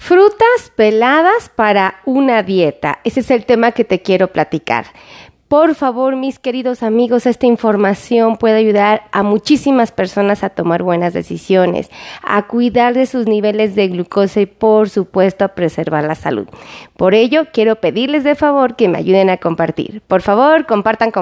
Frutas peladas para una dieta. Ese es el tema que te quiero platicar. Por favor, mis queridos amigos, esta información puede ayudar a muchísimas personas a tomar buenas decisiones, a cuidar de sus niveles de glucosa y, por supuesto, a preservar la salud. Por ello, quiero pedirles de favor que me ayuden a compartir. Por favor, compartan,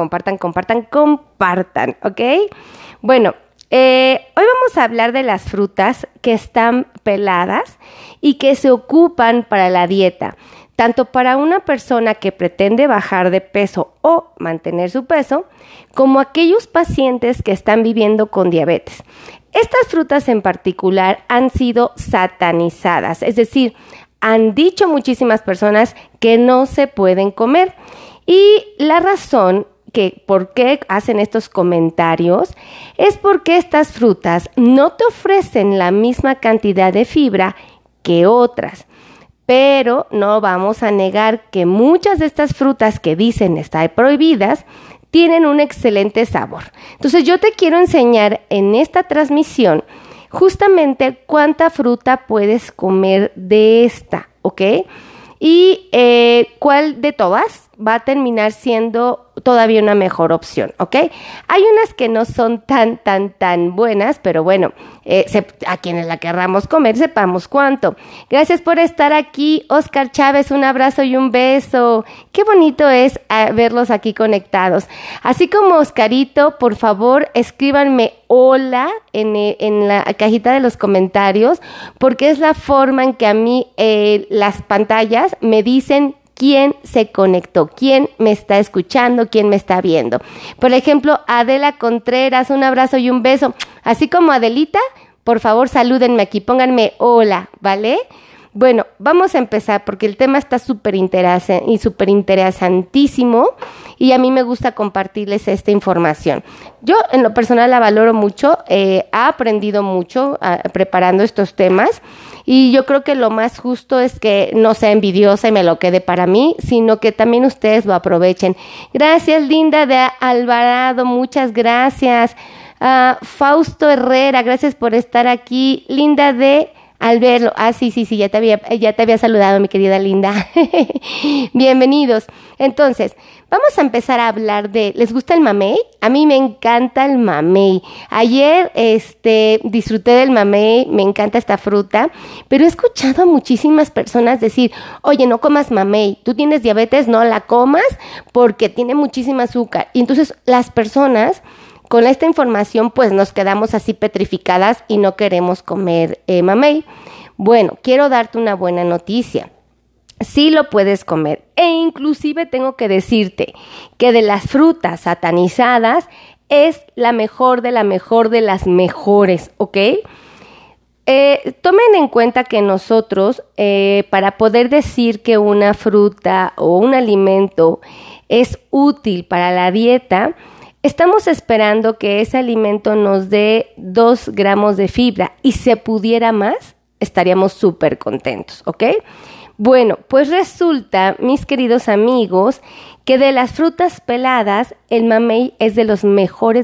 ¿ok? Bueno, hoy vamos a hablar de las frutas que están peladas y que se ocupan para la dieta, tanto para una persona que pretende bajar de peso o mantener su peso, como aquellos pacientes que están viviendo con diabetes. Estas frutas en particular han sido satanizadas, es decir, han dicho muchísimas personas que no se pueden comer. Y la razón por qué hacen estos comentarios es porque estas frutas no te ofrecen la misma cantidad de fibra que otras. Pero no vamos a negar que muchas de estas frutas que dicen estar prohibidas tienen un excelente sabor. Entonces yo te quiero enseñar en esta transmisión justamente cuánta fruta puedes comer de esta, ¿ok? Y cuál de todas va a terminar siendo todavía una mejor opción, ¿ok? Hay unas que no son tan buenas, pero bueno, a quienes la querramos comer, sepamos cuánto. Gracias por estar aquí, Oscar Chávez, un abrazo y un beso. Qué bonito es verlos aquí conectados. Así como Oscarito, por favor, escríbanme hola en la cajita de los comentarios, porque es la forma en que a mí las pantallas me dicen quién se conectó, quién me está escuchando, quién me está viendo. Por ejemplo, Adela Contreras, un abrazo y un beso. Así como Adelita, por favor, salúdenme aquí, pónganme hola, ¿vale? Bueno, vamos a empezar porque el tema está súper interesantísimo y a mí me gusta compartirles esta información. Yo en lo personal la valoro mucho, he aprendido mucho preparando estos temas y yo creo que lo más justo es que no sea envidiosa y me lo quede para mí, sino que también ustedes lo aprovechen. Gracias, Linda de Alvarado, muchas gracias. Fausto Herrera, gracias por estar aquí. Linda de al verlo, sí, ya te había saludado, mi querida Linda. Bienvenidos. Entonces, vamos a empezar a hablar ¿les gusta el mamey? A mí me encanta el mamey. Ayer, disfruté del mamey, me encanta esta fruta, pero he escuchado a muchísimas personas decir, oye, no comas mamey, tú tienes diabetes, no la comas porque tiene muchísima azúcar. Y entonces las personas con esta información pues nos quedamos así petrificadas y no queremos comer mamey. Bueno, quiero darte una buena noticia. Sí lo puedes comer e inclusive tengo que decirte que de las frutas satanizadas es la mejor de las mejores, ¿ok? Tomen en cuenta que nosotros para poder decir que una fruta o un alimento es útil para la dieta, estamos esperando que ese alimento nos dé 2 gramos de fibra y si se pudiera más, estaríamos súper contentos, ¿ok? Bueno, pues resulta, mis queridos amigos, que de las frutas peladas, el mamey es de los mejores.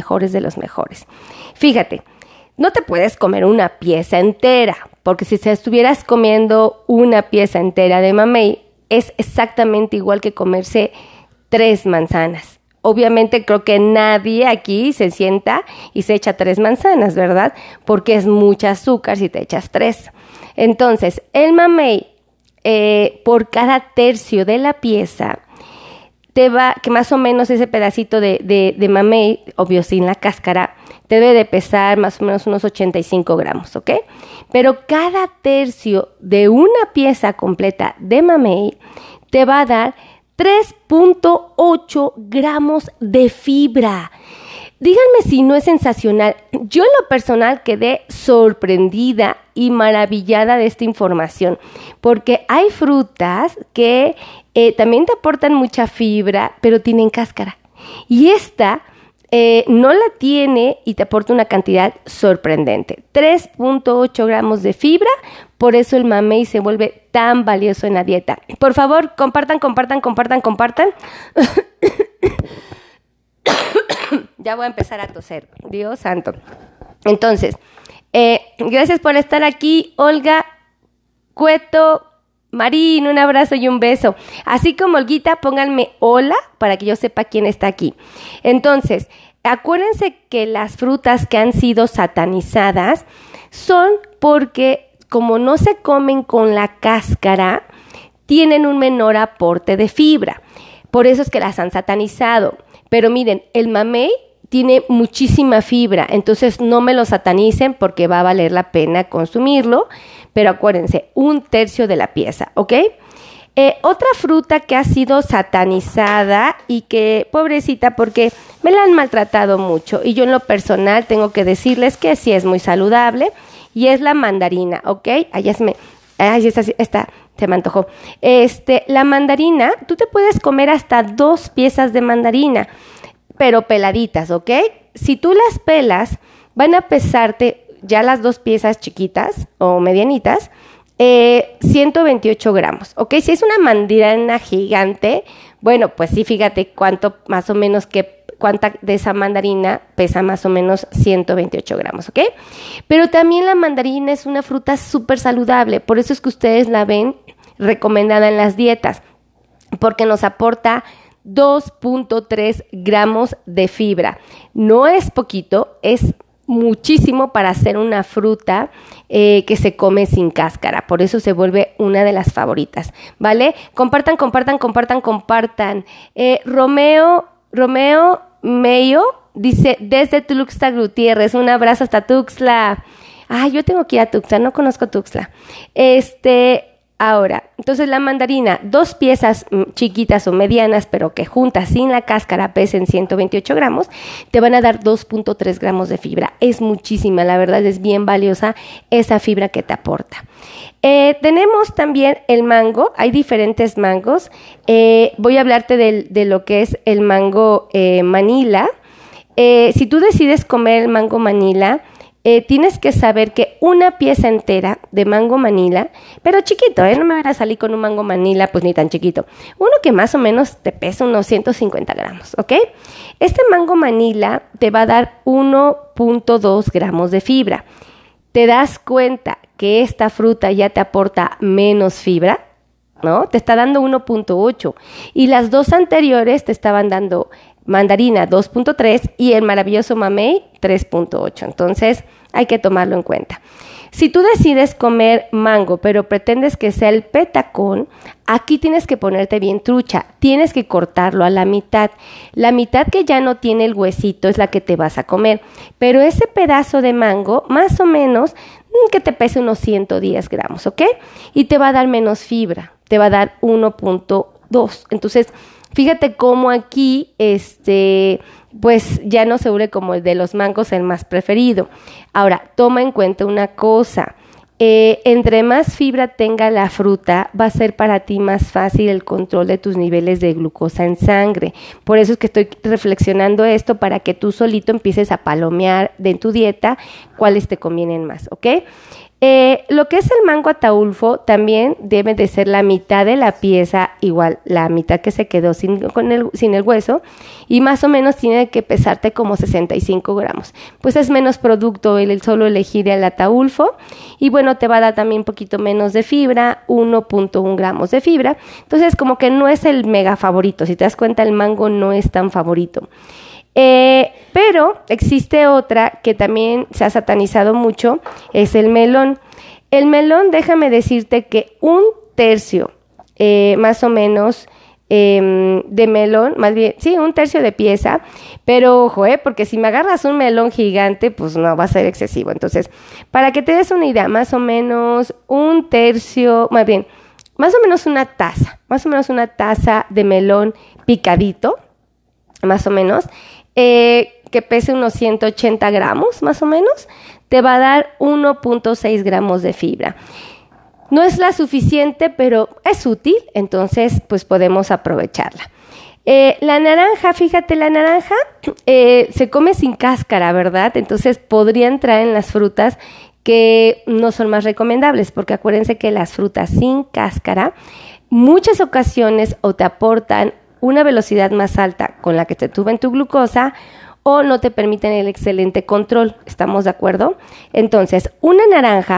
Fíjate, no te puedes comer una pieza entera, porque si estuvieras comiendo una pieza entera de mamey, es exactamente igual que comerse 3 manzanas. Obviamente creo que nadie aquí se sienta y se echa 3 manzanas, ¿verdad? Porque es mucha azúcar si te echas 3. Entonces, el mamey, por cada tercio de la pieza, que más o menos ese pedacito de mamey, obvio sin la cáscara, te debe de pesar más o menos unos 85 gramos, ¿ok? Pero cada tercio de una pieza completa de mamey te va a dar 3.8 gramos de fibra. Díganme si no es sensacional. Yo en lo personal quedé sorprendida y maravillada de esta información, porque hay frutas que también te aportan mucha fibra, pero tienen cáscara. Y esta no la tiene y te aporta una cantidad sorprendente. 3.8 gramos de fibra, por eso el mamey se vuelve tan valioso en la dieta. Por favor, compartan. Ya voy a empezar a toser, Dios santo. Entonces, gracias por estar aquí, Olga Cueto Marín, un abrazo y un beso. Así como Olguita, pónganme hola para que yo sepa quién está aquí. Entonces, acuérdense que las frutas que han sido satanizadas son porque como no se comen con la cáscara, tienen un menor aporte de fibra. Por eso es que las han satanizado. Pero miren, el mamey tiene muchísima fibra, entonces no me lo satanicen porque va a valer la pena consumirlo, pero acuérdense, 1/3 de la pieza, ¿ok? Otra fruta que ha sido satanizada y que, pobrecita, porque me la han maltratado mucho y yo en lo personal tengo que decirles que sí es muy saludable y es la mandarina, ¿ok? Esta se me antojó. La mandarina, tú te puedes comer hasta 2 piezas de mandarina, pero peladitas, ¿ok? Si tú las pelas, van a pesarte ya las 2 piezas chiquitas o medianitas, 128 gramos, ¿ok? Si es una mandarina gigante, bueno, pues sí, fíjate cuánto más o menos cuánta de esa mandarina pesa más o menos 128 gramos, ¿ok? Pero también la mandarina es una fruta súper saludable, por eso es que ustedes la ven recomendada en las dietas, porque nos aporta 2.3 gramos de fibra. No es poquito, es muchísimo para hacer una fruta que se come sin cáscara. Por eso se vuelve una de las favoritas, ¿vale? Compartan. Romeo Meyo dice, desde Tuxtla Gutiérrez, un abrazo hasta Tuxtla. Yo tengo que ir a Tuxtla, no conozco Tuxtla. Ahora, entonces la mandarina, 2 piezas chiquitas o medianas, pero que juntas sin la cáscara pesen 128 gramos, te van a dar 2.3 gramos de fibra. Es muchísima, la verdad es bien valiosa esa fibra que te aporta. Tenemos también el mango, hay diferentes mangos. Voy a hablarte de lo que es el mango Manila. Si tú decides comer el mango Manila, tienes que saber que una pieza entera de mango Manila, pero chiquito, no me van a salir con un mango Manila, pues ni tan chiquito. Uno que más o menos te pesa unos 150 gramos, ¿ok? Este mango Manila te va a dar 1.2 gramos de fibra. ¿Te das cuenta que esta fruta ya te aporta menos fibra? ¿No? Te está dando 1.8 y las 2 anteriores te estaban dando mandarina 2.3 y el maravilloso mamey 3.8. Entonces hay que tomarlo en cuenta. Si tú decides comer mango, pero pretendes que sea el petacón, aquí tienes que ponerte bien trucha. Tienes que cortarlo a la mitad. La mitad que ya no tiene el huesito es la que te vas a comer. Pero ese pedazo de mango, más o menos, que te pese unos 110 gramos, ¿ok? Y te va a dar menos fibra. Te va a dar 1.2. Entonces, fíjate cómo aquí, pues ya no se vuelve como el de los mangos el más preferido. Ahora, toma en cuenta una cosa. Entre más fibra tenga la fruta, va a ser para ti más fácil el control de tus niveles de glucosa en sangre. Por eso es que estoy reflexionando esto para que tú solito empieces a palomear de tu dieta cuáles te convienen más, ¿ok? Lo que es el mango ataulfo también debe de ser la mitad de la pieza, igual la mitad que se quedó sin el hueso, y más o menos tiene que pesarte como 65 gramos. Pues es menos producto el solo elegir el ataulfo, y bueno, te va a dar también un poquito menos de fibra, 1.1 gramos de fibra. Entonces como que no es el mega favorito, si te das cuenta el mango no es tan favorito. Pero existe otra que también se ha satanizado mucho, es el melón. El melón, déjame decirte que 1/3 más o menos de melón, más bien, sí, 1/3 de pieza, pero ojo, porque si me agarras un melón gigante, pues no va a ser excesivo. Entonces, para que te des una idea, más o menos 1/3, más bien, más o menos una taza de melón picadito, más o menos, que pese unos 180 gramos, más o menos, te va a dar 1.6 gramos de fibra. No es la suficiente, pero es útil, entonces pues podemos aprovecharla. La naranja, fíjate, la naranja se come sin cáscara, ¿verdad? Entonces podría entrar en las frutas que no son más recomendables, porque acuérdense que las frutas sin cáscara, muchas ocasiones o te aportan una velocidad más alta con la que te suben tu glucosa o no te permiten el excelente control. ¿Estamos de acuerdo? Entonces, una naranja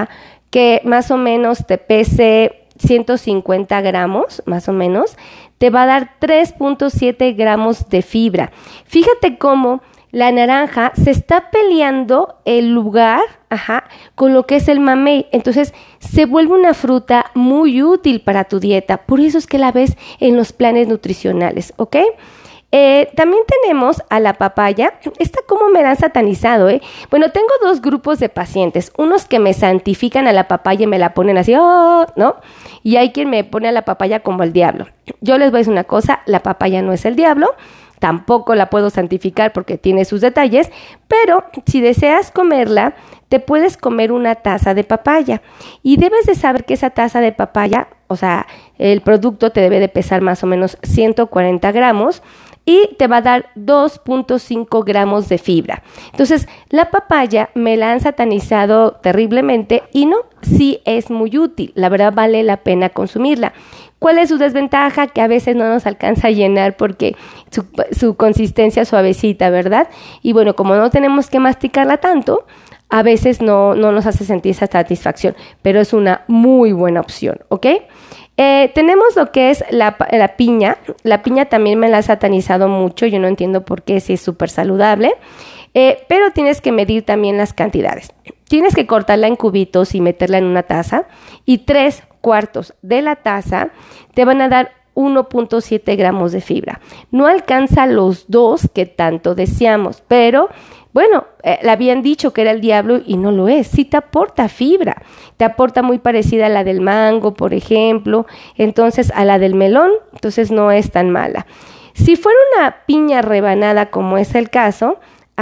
que más o menos te pese 150 gramos, más o menos, te va a dar 3.7 gramos de fibra. Fíjate cómo la naranja se está peleando el lugar, con lo que es el mamey. Entonces, se vuelve una fruta muy útil para tu dieta. Por eso es que la ves en los planes nutricionales, ¿ok? También tenemos a la papaya. Esta como me la han satanizado, Bueno, tengo dos grupos de pacientes. Unos que me santifican a la papaya y me la ponen así, ¿no? Y hay quien me pone a la papaya como el diablo. Yo les voy a decir una cosa, la papaya no es el diablo. Tampoco la puedo santificar porque tiene sus detalles, pero si deseas comerla, te puedes comer una taza de papaya. Y debes de saber que esa taza de papaya, o sea, el producto te debe de pesar más o menos 140 gramos y te va a dar 2.5 gramos de fibra. Entonces, la papaya me la han satanizado terriblemente y no, sí es muy útil. La verdad vale la pena consumirla. ¿Cuál es su desventaja? Que a veces no nos alcanza a llenar porque su consistencia suavecita, ¿verdad? Y bueno, como no tenemos que masticarla tanto, a veces no nos hace sentir esa satisfacción, pero es una muy buena opción, ¿ok? Tenemos lo que es la piña. La piña también me la ha satanizado mucho, yo no entiendo por qué, si es súper saludable, pero tienes que medir también las cantidades. Tienes que cortarla en cubitos y meterla en una taza, y 3/4 de la taza te van a dar 1.7 gramos de fibra. No alcanza los 2 que tanto deseamos, pero bueno, le habían dicho que era el diablo y no lo es. Sí te aporta fibra, te aporta muy parecida a la del mango, por ejemplo, entonces a la del melón, entonces no es tan mala. Si fuera una piña rebanada, como es el caso,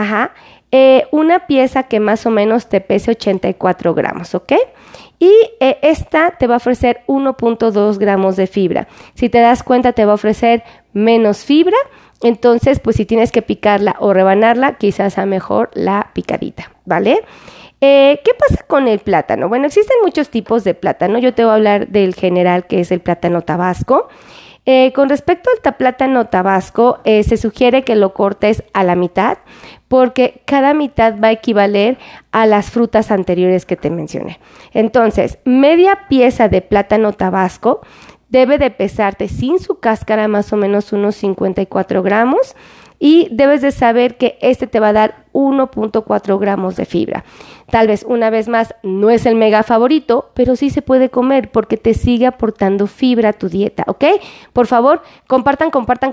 una pieza que más o menos te pese 84 gramos, ¿ok? Y esta te va a ofrecer 1.2 gramos de fibra. Si te das cuenta, te va a ofrecer menos fibra. Entonces, pues si tienes que picarla o rebanarla, quizás sea mejor la picadita, ¿vale? ¿Qué pasa con el plátano? Bueno, existen muchos tipos de plátano. Yo te voy a hablar del general, que es el plátano tabasco. Con respecto al plátano tabasco, se sugiere que lo cortes a la mitad, porque cada mitad va a equivaler a las frutas anteriores que te mencioné. Entonces, media pieza de plátano tabasco debe de pesarte sin su cáscara más o menos unos 54 gramos, y debes de saber que este te va a dar 1.4 gramos de fibra. Tal vez, una vez más, no es el mega favorito, pero sí se puede comer porque te sigue aportando fibra a tu dieta, ¿ok? Por favor, compartan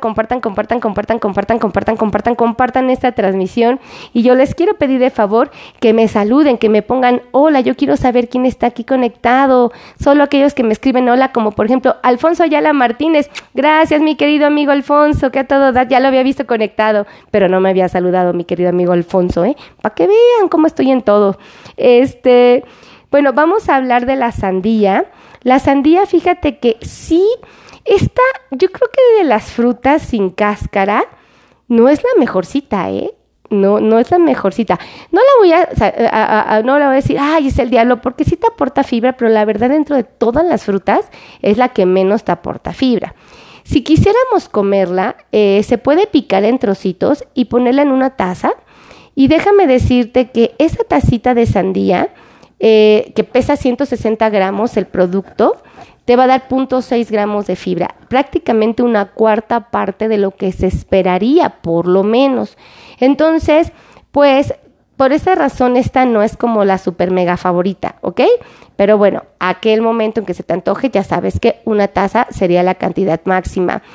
esta transmisión, y yo les quiero pedir de favor que me saluden, que me pongan hola. Yo quiero saber quién está aquí conectado. Solo aquellos que me escriben hola, como por ejemplo Alfonso Ayala Martínez. Gracias, mi querido amigo Alfonso, que a todo dar, ya lo había visto conectado, pero no me había saludado mi querido amigo Alfonso, para que vean cómo estoy en todo. Bueno, vamos a hablar de la sandía. La sandía, fíjate que sí, yo creo que de las frutas sin cáscara no es la mejorcita, No es la mejorcita. No le voy a decir, ay, es el diablo, porque sí te aporta fibra, pero la verdad, dentro de todas las frutas es la que menos te aporta fibra. Si quisiéramos comerla, se puede picar en trocitos y ponerla en una taza. Y déjame decirte que esa tacita de sandía, que pesa 160 gramos el producto, te va a dar 0.6 gramos de fibra, prácticamente una cuarta parte de lo que se esperaría, por lo menos. Entonces, pues, por esa razón, esta no es como la super mega favorita, ¿ok? Pero bueno, aquel momento en que se te antoje, ya sabes que una taza sería la cantidad máxima.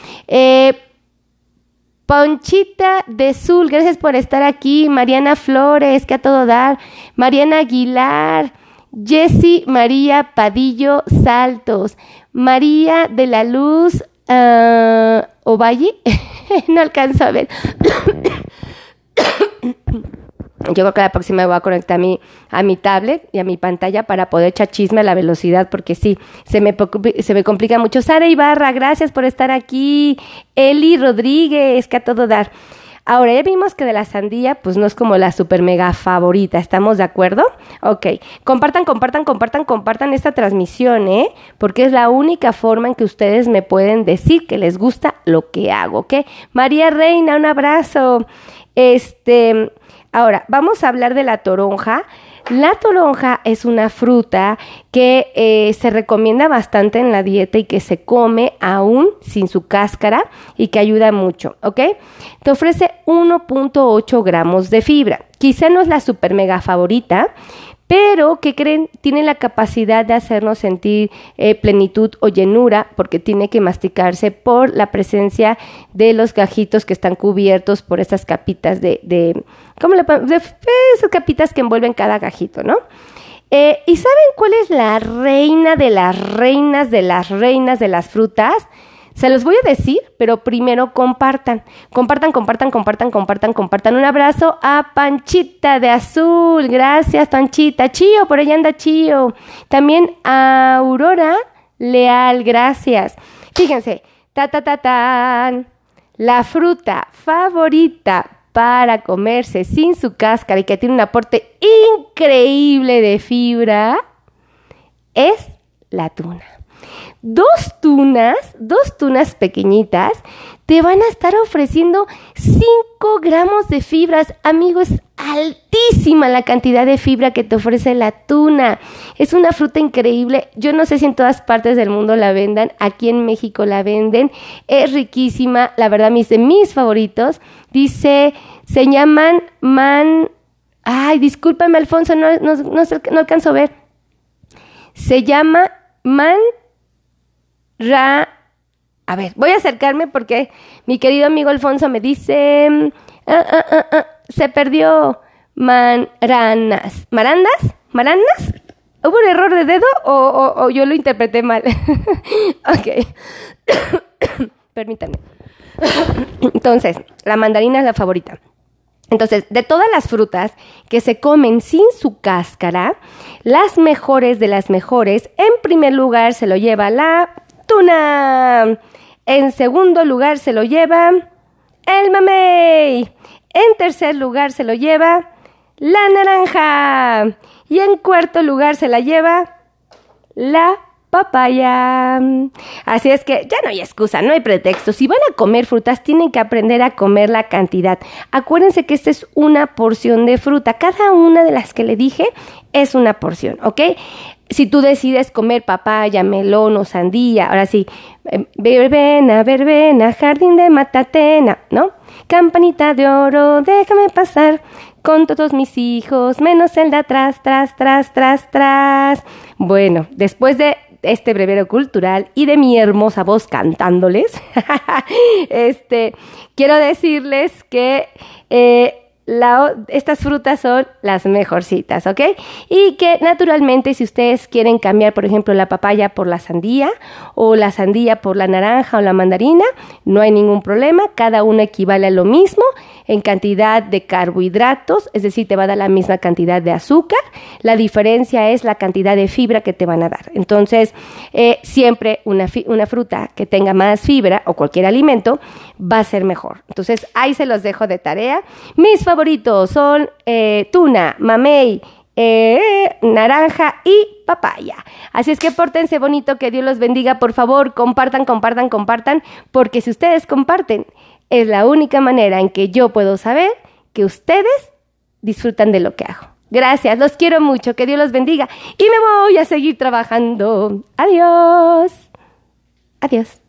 Ponchita de Zul, gracias por estar aquí. Mariana Flores, que a todo dar. Mariana Aguilar, Jessy María Padillo Saltos, María de la Luz Ovalle, no alcanzo a ver. Yo creo que la próxima voy a conectar a mi tablet y a mi pantalla para poder echar chisme a la velocidad, porque sí, se me complica mucho. Sara Ibarra, gracias por estar aquí. Eli Rodríguez, que a todo dar. Ahora, ya vimos que de la sandía, pues no es como la super mega favorita, ¿estamos de acuerdo? Ok, compartan esta transmisión, porque es la única forma en que ustedes me pueden decir que les gusta lo que hago, ¿ok? María Reina, un abrazo. Ahora, vamos a hablar de la toronja. La toronja es una fruta que se recomienda bastante en la dieta y que se come aún sin su cáscara y que ayuda mucho, ¿ok? Te ofrece 1.8 gramos de fibra. Quizá no es la super mega favorita, pero ¿qué creen? Tiene la capacidad de hacernos sentir plenitud o llenura porque tiene que masticarse por la presencia de los gajitos que están cubiertos por estas capitas ¿cómo le ponemos? Esas capitas que envuelven cada gajito, ¿no? ¿Y saben cuál es la reina de las reinas de las reinas de las frutas? Se los voy a decir, pero primero compartan. Compartan. Un abrazo a Panchita de Azul. Gracias, Panchita. Chío, por allá anda Chío. También a Aurora Leal. Gracias. Fíjense. Tan. La fruta favorita para comerse sin su cáscara y que tiene un aporte increíble de fibra es la tuna. Dos tunas pequeñitas te van a estar ofreciendo 5 gramos de fibras. Amigos, es altísima la cantidad de fibra que te ofrece la tuna. Es una fruta increíble. Yo no sé si en todas partes del mundo la vendan. Aquí en México la venden. Es riquísima. La verdad, de mis favoritos. Dice, se llaman Ay, discúlpame, Alfonso, no alcanzo a ver. Se llama A ver, voy a acercarme porque mi querido amigo Alfonso me dice, se perdió Marandas. ¿Hubo un error de dedo o yo lo interpreté mal? Ok. Permítanme. Entonces, la mandarina es la favorita. Entonces, de todas las frutas que se comen sin su cáscara, las mejores de las mejores, en primer lugar se lo lleva la tuna. En segundo lugar se lo lleva el mamey. En tercer lugar se lo lleva la naranja. Y en cuarto lugar se la lleva la papaya. Así es que ya no hay excusa, no hay pretexto. Si van a comer frutas, tienen que aprender a comer la cantidad. Acuérdense que esta es una porción de fruta. Cada una de las que le dije es una porción, ¿ok? Si tú decides comer papaya, melón o sandía, ahora sí, verbena, jardín de matatena, ¿no? Campanita de oro, déjame pasar con todos mis hijos, menos el de atrás, tras. Bueno, después de este brevero cultural y de mi hermosa voz cantándoles, quiero decirles que estas frutas son las mejorcitas, ¿ok? Y que naturalmente si ustedes quieren cambiar, por ejemplo, la papaya por la sandía o la sandía por la naranja o la mandarina, no hay ningún problema, cada una equivale a lo mismo en cantidad de carbohidratos, es decir, te va a dar la misma cantidad de azúcar, la diferencia es la cantidad de fibra que te van a dar. Entonces, siempre una fruta que tenga más fibra o cualquier alimento va a ser mejor. Entonces, ahí se los dejo de tarea. Mis favoritos son tuna, mamey, naranja y papaya. Así es que pórtense bonito, que Dios los bendiga. Por favor, compartan, porque si ustedes comparten, es la única manera en que yo puedo saber que ustedes disfrutan de lo que hago. Gracias, los quiero mucho, que Dios los bendiga y me voy a seguir trabajando. Adiós.